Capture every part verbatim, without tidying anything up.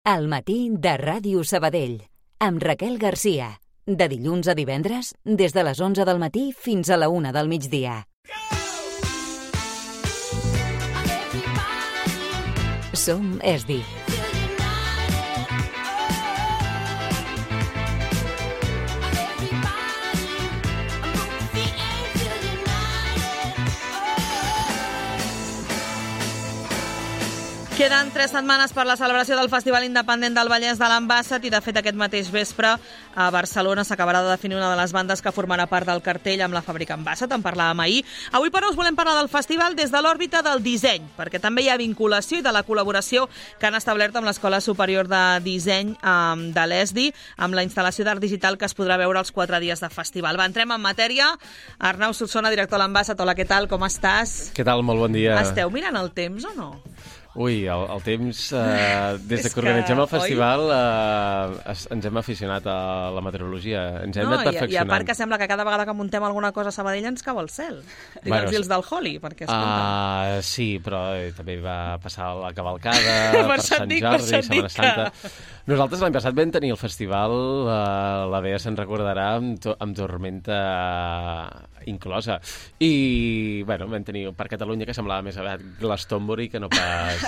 Al matí de Ràdio Sabadell, amb Raquel Garcia. De dilluns a divendres, des de les onze del matí fins a la una del migdia. Som Esdi. Queden tres setmanes per la celebració del Festival Independent del Vallès de l'Ambassat i, de fet, aquest mateix vespre a Barcelona s'acabarà de definir una de les bandes que formarà part del cartell amb la fàbrica Ambassat. En parlàvem ahir. Avui, però, us volem parlar del festival des de l'òrbita del disseny, perquè també hi ha vinculació i de la col·laboració que han establert amb l'Escola Superior de Disseny um, de l'E S D I, amb la instal·lació d'art digital que es podrà veure els quatre dies de festival. Va, entrem en matèria. Arnau Solsona, director de l'Ambassat. Hola, què tal? Com estàs? Què tal? Molt bon dia. Esteu mirant el temps o no? Ui, el, el temps, eh, des de que, que organitzem el festival, eh, es, ens hem aficionat a la meteorologia, ens hem no, anat perfeccionant. I, I a part que sembla que cada vegada que muntem alguna cosa a Sabadell ens cau al cel. Digue'ls bueno, els del Holi, perquè escolta. Uh, sí, però eh, també va passar la cavalcada per, per Sant dic, Jordi, per Setmana Santa. Que... Nosaltres l'any passat vam tenir el festival, uh, la Bea se'n recordarà, amb, to amb tormenta inclosa. I, bueno, vam tenir per Catalunya que semblava més aviat Glastonbury que no pas...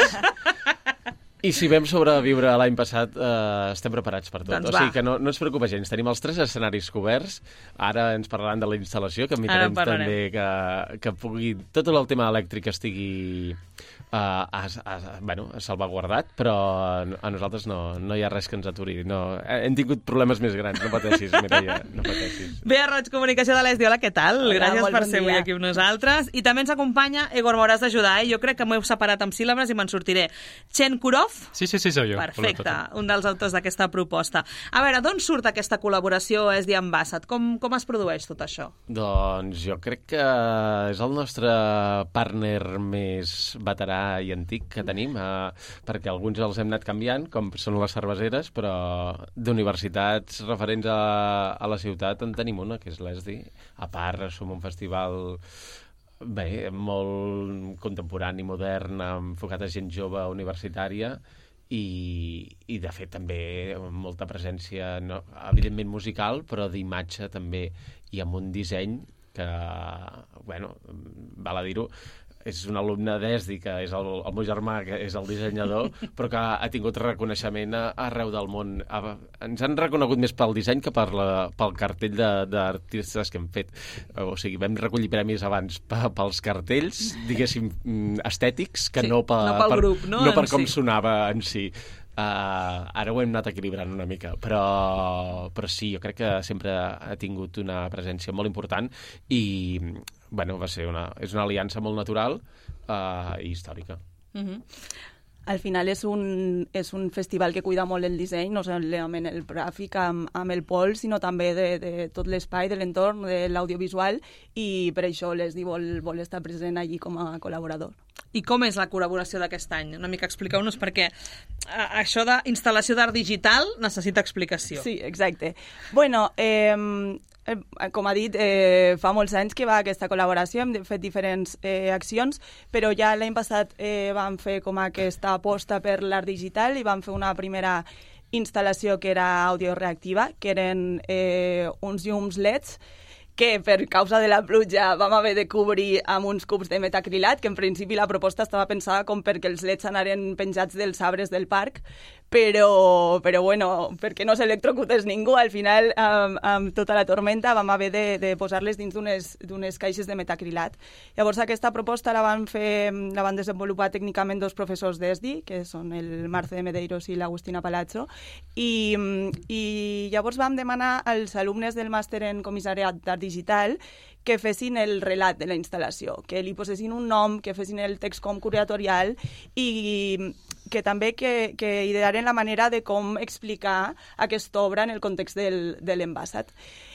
I si vam sobreviure l'any passat, eh, estem preparats per tot. Doncs o sigui que no, no ens preocupa gens. Tenim els tres escenaris coberts. Ara ens parlaran de la instal·lació, que mirarem també que, que pugui... Tot el tema elèctric estigui eh, a, a, bueno, salvaguardat, però a nosaltres no, no hi ha res que ens aturi. No, hem tingut problemes més grans, no pateixis, Mireia, no pateixis. Bea Roig, comunicació de l'E S D I. Hola, què tal? Hola, gràcies per bon ser avui aquí amb nosaltres. I també ens acompanya Egor, m'hauràs d'ajudar, eh? Jo crec que m'ho heu separat amb síl·labes i me'n sortiré. Chen Kurov. Sí, sí, sí, soy yo. Perfecte, un dels autors d'aquesta proposta. A veure, d'on surt aquesta col·laboració E S D I Ambassat? Com, com es produeix tot això? Doncs jo crec que és el nostre partner més veterà i antic que tenim, eh, perquè alguns els hem anat canviant, com són les cerveseres, però d'universitats referents a, a la ciutat en tenim una, que és l'E S D I. A part, som un festival... Bé, molt contemporani, modern, enfocat a gent jove universitària i, i de fet, també molta presència, no, evidentment musical, però d'imatge també, i amb un disseny que, bueno, val a dir-ho, és un alumne d'E S D I, que és el, el meu germà, que és el dissenyador, però que ha tingut reconeixement a, arreu del món. A, ens han reconegut més pel disseny que per la, pel cartell d'artistes que hem fet. O sigui, vam recollir premis abans pels cartells, diguéssim, estètics, que sí, no, per, no pel grup, no? no per com si. sonava en si. Uh, ara ho hem anat equilibrant una mica, però, però sí, jo crec que sempre ha tingut una presència molt important i, bueno, va ser una, és una aliança molt natural uh, i històrica. Uh-huh. Al final és un, és un festival que cuida molt el disseny, no solament el gràfic amb, amb el Pol, sinó també de, de tot l'espai, de l'entorn, de l'audiovisual, i per això l'E S D I vol, vol estar present allí com a col·laborador. I com és la col·laboració d'aquest any? Una mica expliqueu-nos, perquè això d'instal·lació d'art digital necessita explicació. Sí, exacte. Bueno, eh, com ha dit, eh, fa molts anys que va aquesta col·laboració, hem fet diferents eh, accions, però ja l'any passat eh, vam fer com aquesta aposta per l'art digital i vam fer una primera instal·lació que era àudio reactiva, que eren eh, uns llums L E Ds que per causa de la pluja vam haver de cobrir amb uns cubs de metacrilat, que en principi la proposta estava pensada com perquè els L E Ds anaren penjats dels arbres del parc, però, però bueno, perquè no s'electrocutés ningú, al final, amb, amb tota la tormenta, vam haver de, de posar-les dins d'unes caixes de metacrilat. Llavors, aquesta proposta la van fer, la van desenvolupar tècnicament dos professors d'E S D I, que són el Marce de Medeiros i l'Agustina Palazzo, i, i llavors vam demanar als alumnes del màster en comissariat d'art digital que fessin el relat de la instal·lació, que li posessin un nom, que fessin el text com curatorial i que també que, que idearen la manera de com explicar aquesta obra en el context del, de l'Ambassat.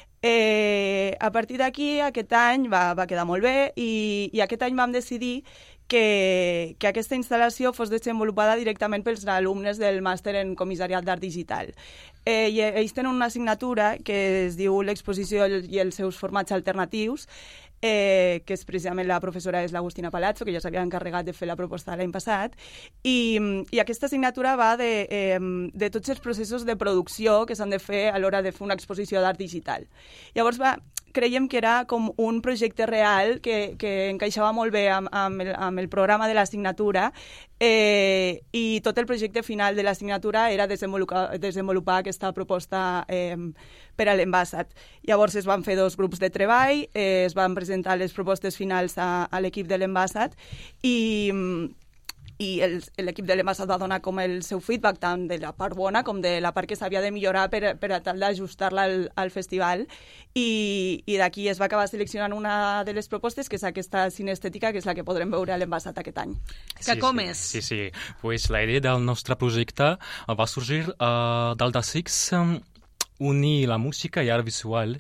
Eh, a partir d'aquí, aquest any va, va quedar molt bé i, i aquest any vam decidir que, que aquesta instal·lació fos desenvolupada directament pels alumnes del màster en comissariat d'art digital. Eh, i ells tenen una assignatura que es diu l'exposició i els seus formats alternatius, eh, que és precisament la professora és l'Agustina Palazzo, que ja s'havia encarregat de fer la proposta l'any passat, i, i aquesta assignatura va de, eh, de tots els processos de producció que s'han de fer a l'hora de fer una exposició d'art digital. Llavors va, creiem que era com un projecte real que, que encaixava molt bé amb, amb, el, amb el programa de l'assignatura, eh, i tot el projecte final de l'assignatura era desenvolupar, desenvolupar aquesta proposta eh, per a l'Envasat. Llavors es van fer dos grups de treball, eh, es van presentar les propostes finals a, a l'equip de l'Envasat i, i l'equip de l'Envasat va donar com el seu feedback tant de la part bona com de la part que s'havia de millorar per, per a tal d'ajustar-la al, al festival, i, i d'aquí es va acabar seleccionant una de les propostes, que és aquesta cinestètica, que és la que podrem veure a l'Envasat aquest any. Que sí, com sí, és? Sí, sí. Pues la idea del nostre projecte va sorgir uh, del desig um, unir la música i art visual,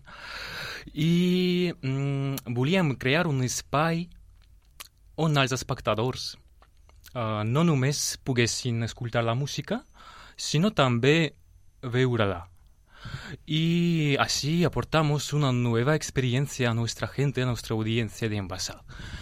i um, volíem crear un espai on els espectadors uh, no només poguessin escoltar la música, sinó també veure-la. Y así aportamos una nueva experiencia a nuestra gente, a nuestra audiencia de Envasat.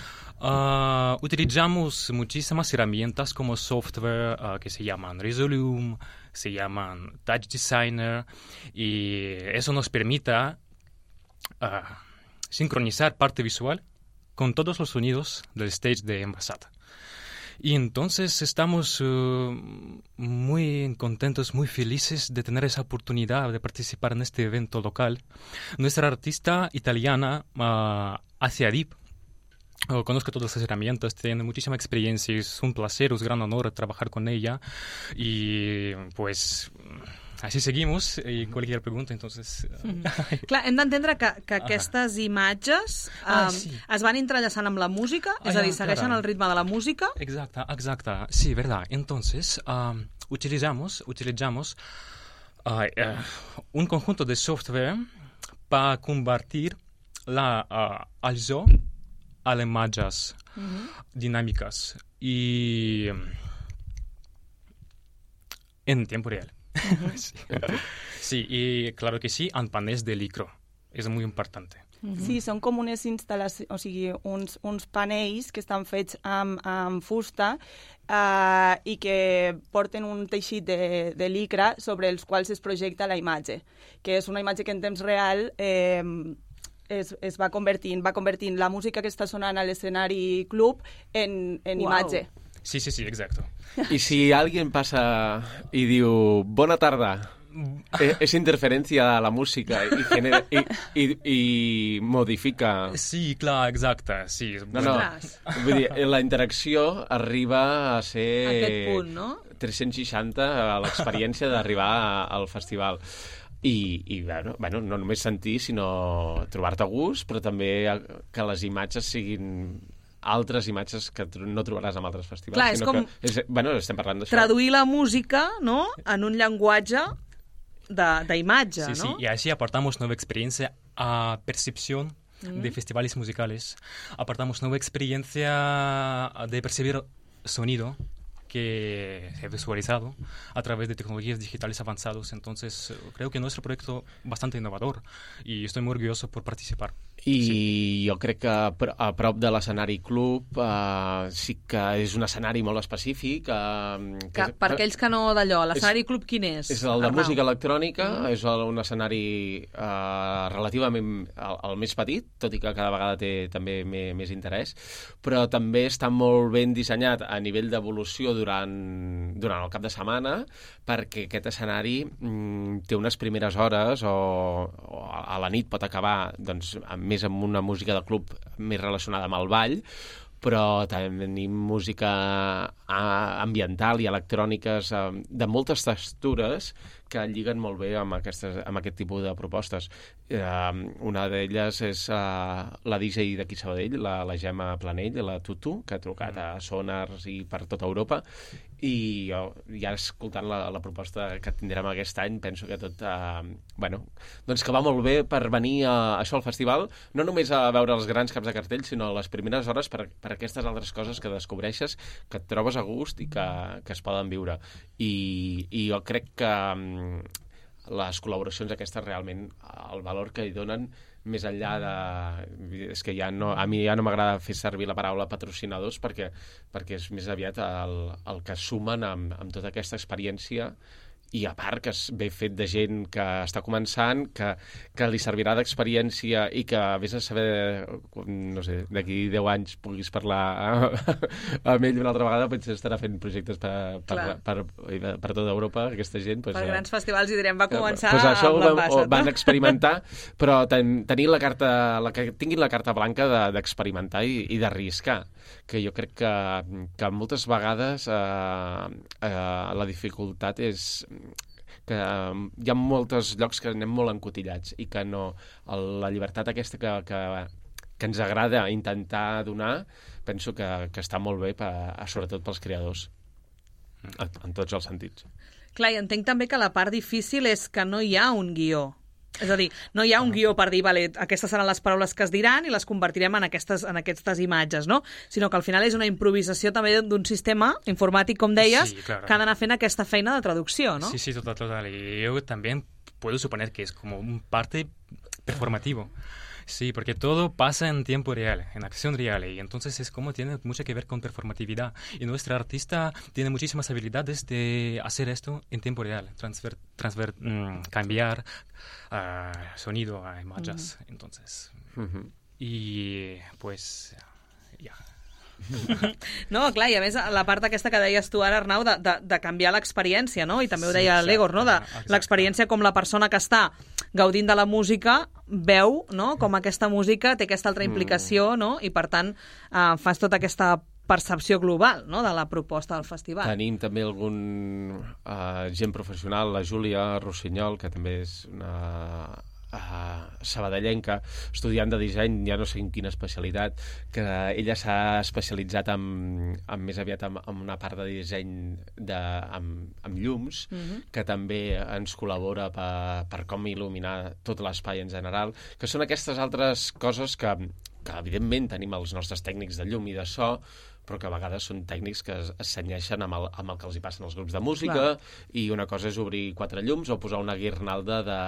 Uh, utilizamos muchísimas herramientas como software uh, que se llaman Resolume, se llaman Touch Designer, y eso nos permite uh, sincronizar parte visual con todos los sonidos del stage de Envasat. Y entonces estamos uh, muy contentos, muy felices de tener esa oportunidad de participar en este evento local. Nuestra artista italiana, uh, Asia Deep, uh, conozco todas las herramientas, tiene muchísima experiencia, es un placer, es un gran honor trabajar con ella. Y pues així seguimos, i qualsevol pregunta, entonces... Uh... Mm. Clar, hem d'entendre que, que aquestes imatges ah, um, sí. es van entrellaçant amb la música, Ah, és a dir, ya, segueixen claro. el ritme de la música. Exacto, exacto, sí, verdad. Entonces, um, utilizamos, utilizamos uh, uh, un conjunto de software para convertir la, uh, el so a les imatges uh-huh. dinàmiques i en tiempo real. Uh-huh. sí. sí, y claro que sí, en panels de licro. És molt important. Uh-huh. Sí, són com unes instal·lacions, o sigui, uns, uns panells que estan fets amb, amb fusta uh, i que porten un teixit de, de licra sobre els quals es projecta la imatge, que és una imatge que en temps real eh, es, es va convertint, va convertint la música que està sonant a l'escenari club en, en Uau. imatge. Sí, sí, sí, exacto. I si alguien passa i diu bona tarda, és interferència de la música i, genera, i, i, i modifica... Sí, clar, exacte. Sí. No, no, vull dir, la interacció arriba a ser... Aquest punt, no? tres-cents seixanta a l'experiència d'arribar al festival. I, i bueno, bueno, no només sentir, sinó trobar-te a gust, però també que les imatges siguin... altres imatges que no trobaràs en altres festivals. Clar, és sinó com que, és, bueno, estem parlant d'això. Traduir la música, no?, en un llenguatge d'imatge, sí, ¿no? Sí, y así aportamos nueva experiencia a percepción mm. de festivales musicales. Aportamos nueva experiencia de percibir sonido que se ha visualizado a través de tecnologías digitales avanzadas. Entonces, creo que nuestro proyecto es bastante innovador y estoy muy orgulloso por participar. I sí. jo crec que a prop de l'escenari club eh, sí que és un escenari molt específic. Eh, que que, és, per aquells que no d'allò, l'escenari club quin és? És el de Arnau? música electrònica, mm. és el, un escenari eh, relativament el, el més petit, tot i que cada vegada té també me, més interès, però també està molt ben dissenyat a nivell d'evolució durant, durant el cap de setmana, perquè aquest escenari mm, té unes primeres hores o, o a la nit pot acabar doncs, amb més amb una música de club més relacionada amb el ball, però també tenim música ambiental i electròniques de moltes textures que lliguen molt bé amb, aquestes, amb aquest tipus de propostes. Uh, una d'elles és uh, la D J d'aquí Sabadell, la, la Gemma Planell, la Tutu, que ha trucat a Sonars i per tota Europa, i jo, ja escoltant la, la proposta que tindrem aquest any, penso que tot, uh, bueno, doncs que va molt bé per venir a, a això al festival, no només a veure els grans caps de cartell, sinó les primeres hores per, per aquestes altres coses que descobreixes, que et trobes a gust i que, que es poden viure. I, i jo crec que les col·laboracions aquestes realment, el valor que hi donen més enllà de... És que ja no, a mi ja no m'agrada fer servir la paraula patrocinadors perquè, perquè és més aviat el, el que sumen amb, amb tota aquesta experiència i a part que es ve fet de gent que està començant, que, que li servirà d'experiència i que vés a saber, no sé, d'aquí deu anys puguis parlar amb ell una altra vegada, potser estarà fent projectes per, per, per, per, per tota Europa, aquesta gent. Pues, per grans festivals i direm, va començar pues això amb l'Ambassat. Van experimentar, però ten, tenir la carta, la, que tinguin la carta blanca d'experimentar de, i, i d'arriscar, que jo crec que, que moltes vegades eh, eh, la dificultat és que hi ha molts llocs que anem molt encotillats i que no, la llibertat aquesta que, que, que ens agrada intentar donar, penso que, que està molt bé, per, sobretot pels creadors, en tots els sentits. Clar, i entenc també que la part difícil és que no hi ha un guió. És a dir, no hi ha un guió per dir, vale, aquestes seran les paraules que es diran i les convertirem en aquestes, en aquestes imatges, no? Sinó que al final és una improvisació també d'un sistema informàtic, com deies, sí, claro, que ha d'anar fent aquesta feina de traducció, ¿no? Sí, sí, total, total. Y yo también puedo suponer que es como un parte performativo. Sí, porque todo pasa en tiempo real, en acción real, y entonces es como tiene mucho que ver con performatividad. Y nuestra artista tiene muchísimas habilidades de hacer esto en tiempo real, transfer, transfer, mmm, cambiar uh, sonido a imágenes. Uh-huh. Entonces, uh-huh. Y pues, ya. Yeah. No, clar, i a més la part aquesta que deies tu ara, Arnau, de, de, de canviar l'experiència, no? I també ho deia sí, l'Egor, no? De l'experiència com la persona que està gaudint de la música veu, no? Com aquesta música té aquesta altra implicació, no? I per tant eh, fas tota aquesta percepció global, no?, de la proposta del festival. Tenim també algun uh, gent professional, la Júlia Rossinyol, que també és una uh, sabadellenca, estudiant de disseny, ja no sé en quina especialitat, que ella s'ha especialitzat en, en més aviat en, en una part de disseny de, amb, amb llums, mm-hmm. que també ens col·labora per, per com il·luminar tot l'espai en general, que són aquestes altres coses que, que evidentment tenim els nostres tècnics de llum i de so, però que a vegades són tècnics que es, es cenyeixen amb el, amb el que els hi passen als grups de música. Clar. I una cosa és obrir quatre llums o posar una guirnalda de,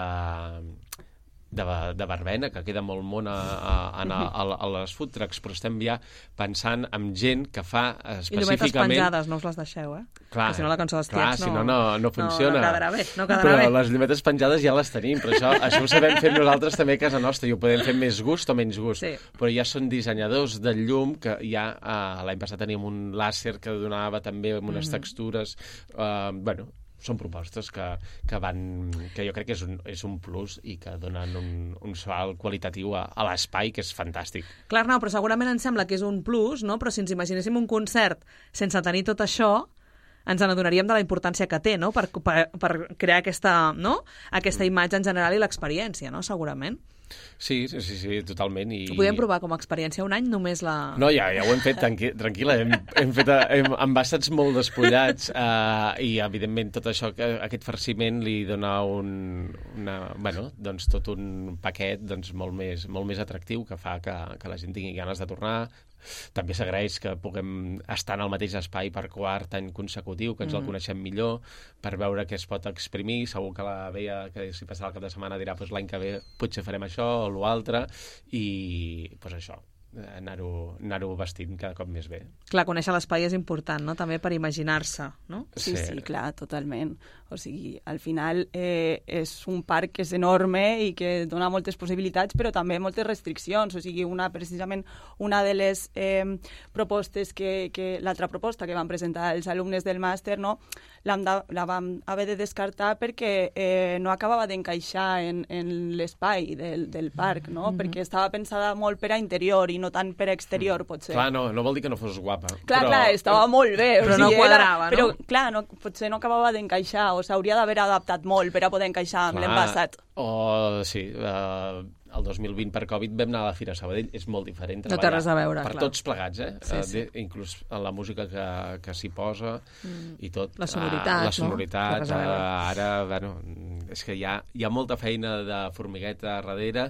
de, de verbena, que queda molt mona a, a, a, a, a les food trucks, però estem ja pensant en gent que fa específicament... I llumetes penjades, no us les deixeu, eh? Clar, que si no la cançó dels clar, tiets no... si no, no, no funciona. No, no quedarà bé, no quedarà però bé. Les llumetes penjades ja les tenim, però això, això ho sabem fer nosaltres també a casa nostra, i ho podem fer més gust o menys gust. Sí. Però ja són dissenyadors del llum, que ja eh, l'any passat teníem un làser que donava també amb unes mm-hmm. textures... Eh, bueno, són propostes que, que van... que jo crec que és un, és un plus i que donen un, un salt qualitatiu a, a l'espai, que és fantàstic. Clar, no, però segurament ens sembla que és un plus, no? Però si ens imaginéssim un concert sense tenir tot això, ens n'adonaríem de la importància que té, no?, per, per, per crear aquesta, no?, aquesta imatge en general i l'experiència, no?, segurament. Sí, sí, sí, sí, totalment. I... Ho podem provar com a experiència un any, només la... No, ja, ja ho hem fet tranqui tranquil·la, hem, hem fet hem, ambassats molt despullats uh, i, evidentment, tot això, aquest farciment li dona un, una, bueno, doncs tot un paquet doncs, molt, més, molt més atractiu, que fa que, que la gent tingui ganes de tornar. També s'agraeix que puguem estar en el mateix espai per quart any consecutiu, que ens el coneixem millor, per veure què es pot exprimir. Segur que la Bea, que si passarà el cap de setmana, dirà pues, l'any que ve potser farem això o l'altre, i pues, això, anar-ho anar-ho vestint cada cop més bé. Clar, conèixer l'espai és important, no?, també per imaginar-se, no? Sí, sí, sí, clar, totalment. O sigui, al final eh, és un parc que és enorme i que dona moltes possibilitats, però també moltes restriccions. O sigui, una, precisament una de les eh, propostes que, que l'altra proposta que van presentar els alumnes del màster, no?, la, la vam haver de descartar perquè eh, no acabava d'encaixar en, en l'espai del, del parc, no? Mm-hmm. Perquè estava pensada molt per a interior i no tant per a exterior, potser. Clar, no, no vol dir que no fos guapa. Clar, però... clar, estava molt bé. Però o sigui, no quadrava, era, però, no? clar, no, potser no acabava d'encaixar, o s'hauria d'haver adaptat molt per a poder encaixar amb l'envasat. O, sí, uh, el dos mil vint per Covid vam anar a la Fira Sabadell, és molt diferent treballar. No té res a veure, per clar. tots plegats, eh? Sí, sí. Uh, inclús en la música que, que s'hi posa mm. i tot. La sonoritat, uh, la sonoritat, no? uh, ara, bueno, és que hi ha, hi ha molta feina de formigueta darrere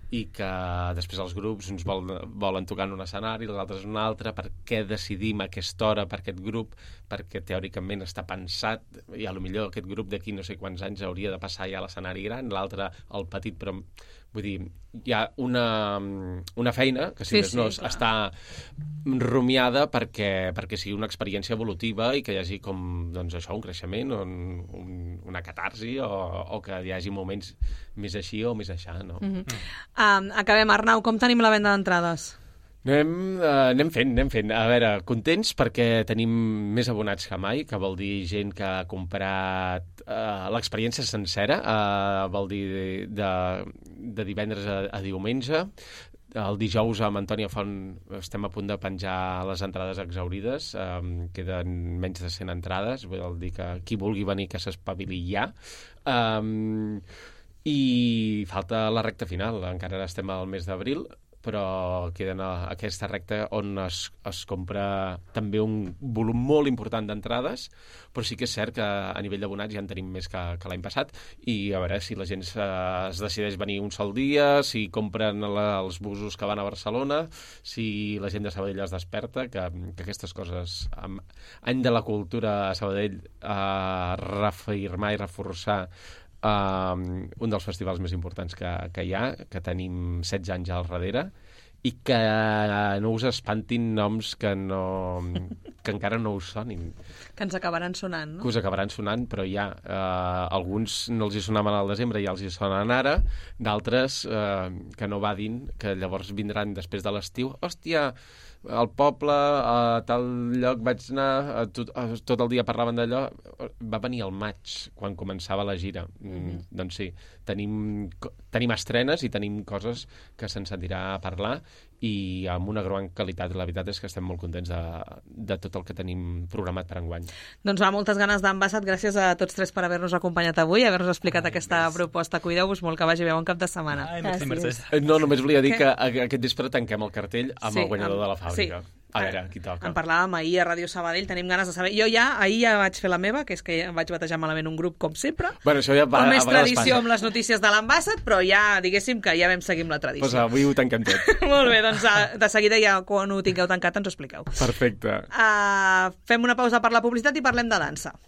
i que després els grups uns vol, volen tocar en un escenari, els altres en un altre, per què decidim a aquesta hora per aquest grup, perquè teòricament està pensat, i a lo millor aquest grup d'aquí no sé quants anys hauria de passar ja a l'escenari gran, l'altre al petit, però vull dir, hi ha una, una feina que si Sí, més no sí, està rumiada perquè, perquè sigui una experiència evolutiva i que hi hagi com, doncs això, un creixement, un, un, una catarsi o, o que hi hagi moments més així o més aixà, no? Mm -hmm. um, acabem, Arnau, com tenim la venda d'entrades? Anem, uh, anem fent, anem fent. A veure, contents perquè tenim més abonats que mai, que vol dir gent que ha comprat uh, l'experiència sencera, uh, vol dir de, de, de divendres a, a diumenge. El dijous amb Antònia Font estem a punt de penjar les entrades exaurides, um, queden menys de cent entrades, vol dir que qui vulgui venir que s'espavili ja. Um, I falta la recta final, encara estem al mes d'abril, però queden a aquesta recta on es, es compra també un volum molt important d'entrades, però sí que és cert que a nivell d'abonats ja en tenim més que, que l'any passat, i a veure si la gent eh, es decideix venir un sol dia, si compren la, els busos que van a Barcelona, si la gent de Sabadell es desperta, que, que aquestes coses, amb any de la cultura a Sabadell, a reafirmar i reforçar Uh, un dels festivals més importants que, que hi ha, que tenim setze anys al darrere, i que no us espantin noms que, no, que encara no us sonin. Que ens acabaran sonant, no? Que us acabaran sonant, però ja, uh, alguns no els hi sonaven al desembre i ja els hi sonen ara, d'altres uh, que no vadin, que llavors vindran després de l'estiu. Hòstia, al poble, a tal lloc vaig anar, a tot, a, tot el dia parlaven d'allò. Va venir al maig, quan començava la gira. Mm, doncs sí, tenim, tenim estrenes i tenim coses que se'n sentirà a parlar, i amb una gran qualitat. La veritat és que estem molt contents de, de tot el que tenim programat per enguany. Doncs va, moltes ganes d'Ambassat. Gràcies a tots tres per haver-nos acompanyat avui i haver-nos explicat Ai, aquesta més. proposta. Cuideu-vos molt, que vagi bé, bon cap de setmana. Ai, merci, Mercè. No, només volia dir que aquest vespre tanquem el cartell amb sí, el guanyador amb... de la fàbrica. Sí. A veure, qui toca. En parlàvem ahir a Ràdio Sabadell, tenim ganes de saber. Jo ja, ahir ja vaig fer la meva, que és que em vaig batejar malament un grup, com sempre. Bueno, això ja va, com més tradició amb les notícies de l'Ambassat, però ja, diguéssim, que ja vam seguir amb la tradició. Pues avui ho tanquem tot. Molt bé, doncs de seguida ja, quan ho tingueu tancat, ens ho expliqueu. Perfecte. Uh, fem una pausa per la publicitat i parlem de dansa.